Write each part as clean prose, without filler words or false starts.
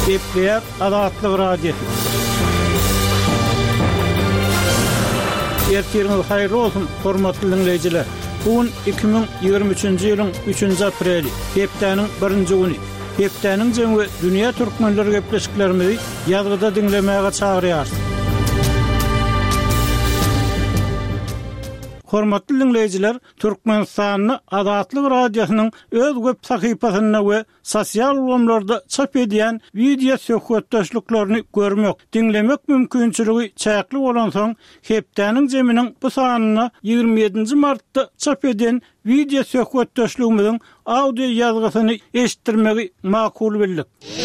Gepleýär Azatlyk radiosu. Ertiriniz haýyrly bolsun, hormatly dinleýijiler. Bugün 2023-nji ýylyň 3-nji apreli, hepdeniň 1-nji güni. Hepdeniň jemgy dünýä türkmenleri gepleşiklerimizi ýazgyda dinlemäge çagyrýar. Hormatly dinleýijiler, Türkmenistanyň Azatlyk radiosynyň öz web sahypasyna we sosial ulamlarda çap edýän video söhbetdeşliklerini görmek, dinlemek mümkinçiligi çäkli bolan soň, hepdeniň jeminiň bu sanyna 27 martda çap eden video söhbetdeşligimiziň audio ýazgysyny eşitdirmegi makul bildik.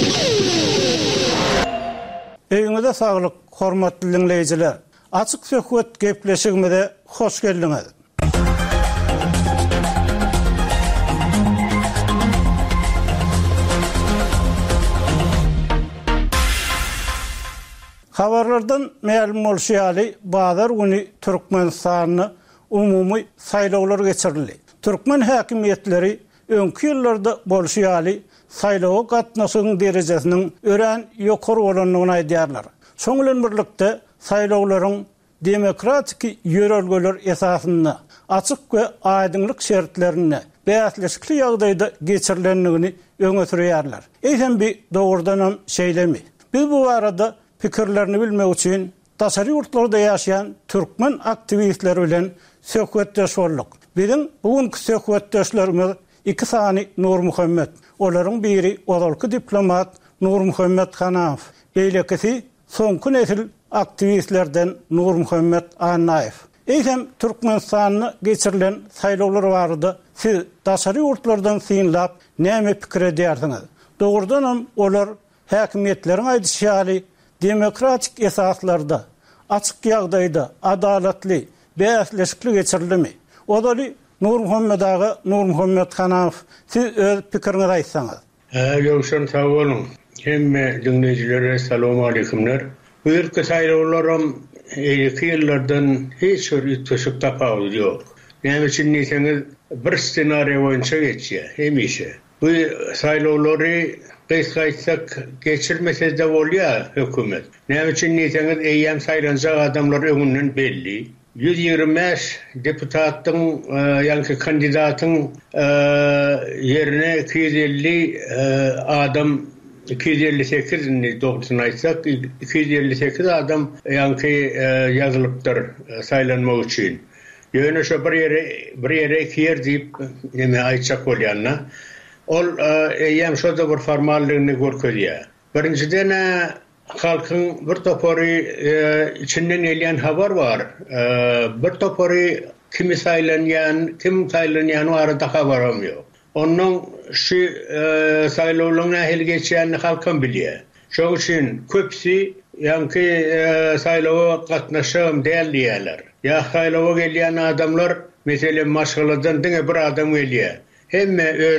Eýinize saglyk, hormatly dinleýijiler. Açık söhbet gepleşigimize hoş geldiňiz. Habarlardan ma'lum bolýaly, bazar güni Türkmenistanyň umumy saýlawlar geçirildi. Türkmen häkimetleri öňki ýyllarda bolýaly saýlawa gatnaşygyň derejesiniň ören ýokary bolanlygyny aýdýarlar. Şoň bilen birlikde saýlawlaryň demokratik ýörelgeler esasynda açyk we aýdynlyk şertlerini bäsleşikli ýagdaýda geçirilenligini öňe sürýärler. Eýsem dogrudan şeýlemi. Biz bu arada pikirlerini bilmek üçin daşary ýurtlarda ýaşaýan türkmen aktivistleri bilen söhbetdeş bolduk. Bizim bugünkü söhbetdeşlerimiz iki sany Nur Muhammed. Olaryň biri odalky diplomat Nur Muhammed Hanaw. Eýlekisi soňky nesil aktivistlerden Nur Muhammed Anaýew. Eýsem Türkmenistanyň geçirilen saýlawlar barada siz daşary ýurtlardan synlap näme pikir edýärsiňiz? Dogrudan olar häkimetleriň aýdýşaly demokratik esaslarda, açyk ýagdaýda adalatly, bäsleşikli geçirilmi? Odaly Nur Muhammed aga, Nur Muhammed Hanaw, siz öz pikiriňizi aýtsaňyz. Ýogşan sag bolun. Hemme dinleýijilere salam aleykumler. Bu ýerki saýlawlarym eýki ýyllardan hiç bir üýtgeşik tapawyd ýok. Näme üçin diýseňiz, bir ssenariýa boýunça geçýär, hemişe. Bu saýlawlary gaýtsak geçirmese de bolýar hökümet. Näme üçin diýseňiz, eýýäm saýlanjak adamlar öňünden belli. 125 deputatyň ýa-ni kandidatyň ýerine 250 adam 258 doğrusunu aýtsak 258 adam ýa-ni ýazylypdyr saýlanmak üçin. Ýöne şo bir ýere iki ýer diýip näme aýtsak bolýanna. Ol ýa-ni şo da bir formallygyny görkezýär. Birinciden halkyň bir topary içinden gelýän habar bar. Bir topary kim saýlanýan barada habaram ýok. Onun şu saýlawlaryň nähili geçýänini halkym bilýär. Şoň üçin köpsi ýa-ni saýlawa gatnaşam diýerler. Ya saýlawa gelýän adamlar meselen maşgaladan diňe bir adam gelýär. Hemme öz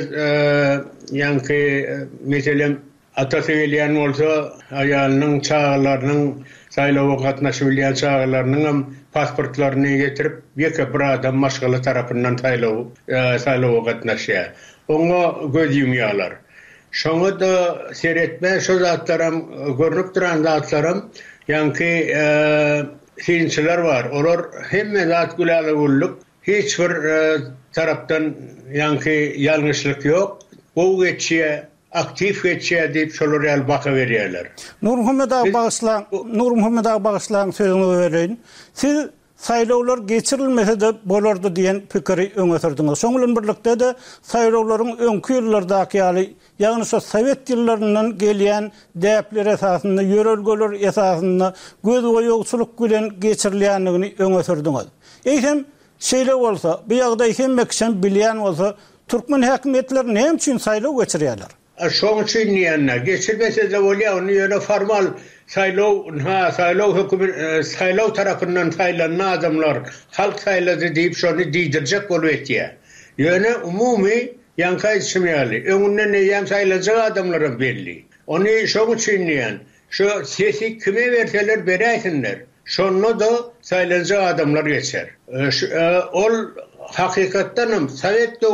ýa-ni meselen atası gelýän bolsa aýalynyň çağlarynyň saýlawa gatnaşyp bilýän çağlarynyň pasportlaryny getirip bir adam maşgala tarapyndan saýlawa gatnaşýar. Oňa göz ýumýarlar. Şoňa da seretme şo zatlarym görnüp duran zatlarym ýa-ni synçylar bar. Olar hemme zat güläle bolduk. Hiç bir tarapdan ýa-ni ýalňyşlyk ýok. Bu geçýär, aktiv geçýär diýip şolar ýal baka berýärler. Nur Muhammed aga bagyşlaň sözüňi bereýin. Siz saýlawlar geçirilmese de bolardy diýen pikiri öňe sürdiňiz. Şoň bilen birlikde de saýlawlaryň öňki ýyllardaky ýa-ni şo Sowet ýyllaryndan gelýän däpler esasynda, ýörelgeler esasynda göz goýugçylyk bilen geçirilýänligini öňe sürdiňiz. Eýsem şeýle bolsa, bu ýagdaý hemmekşen bilýän bolsa, türkmen häkimetleri näme üçin saýlaw geçirýärler? Şoň üçin diýenler, geçirmese de bolýar, ony ýöne formal saýlaw tarapyndan saýlanan adamlar halk saýlady diýip şonu diýdirjek bolup etýär. Ýöne umumy ýanka ismiýali, öňünden näme saýlanjak adamlar belli. Ony şoň üçin diýen, şo sesi kime berseler beräýsinler. Şonu da saýlanjak adamlar geçer. Ol hakykatdanam Sowet